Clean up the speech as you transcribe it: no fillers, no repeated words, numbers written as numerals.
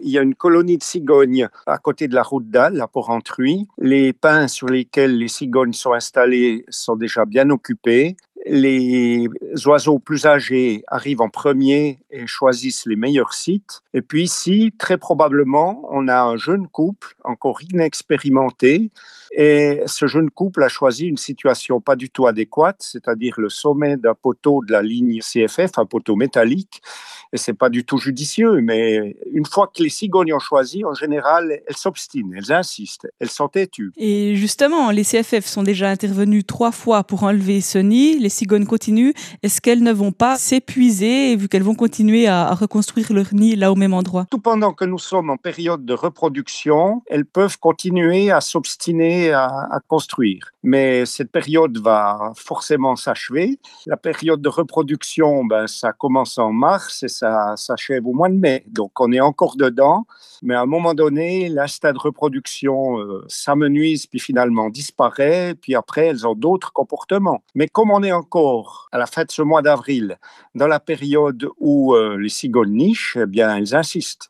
il y a une colonie de cigognes à côté de la route d'Al, à Porrentruy. Les pins sur lesquels les cigognes sont installées sont déjà bien occupés. Les oiseaux plus âgés arrivent en premier et choisissent les meilleurs sites. Et puis ici, très probablement, on a un jeune couple, encore inexpérimenté, et ce jeune couple a choisi une situation pas du tout adéquate, c'est-à-dire le sommet d'un poteau de la ligne CFF, un poteau métallique, et c'est pas du tout judicieux, mais une fois que les cigognes ont choisi, en général, elles s'obstinent, elles insistent, elles sont têtues. Et justement, les CFF sont déjà intervenus 3 fois pour enlever ce nid. Les cigognes continuent. Est-ce qu'elles ne vont pas s'épuiser vu qu'elles vont continuer à reconstruire leur nid là au même endroit? Tout pendant que nous sommes en période de reproduction, elles peuvent continuer à s'obstiner à construire. Mais cette période va forcément s'achever. La période de reproduction, ça commence en mars et ça s'achève au mois de mai. Donc on est encore dedans. Mais à un moment donné, l'instinct de reproduction s'amenuise puis finalement disparaît. Puis après, elles ont d'autres comportements. Mais comme on est encore à la fin de ce mois d'avril, dans la période où les cigognes nichent, eh bien, elles insistent.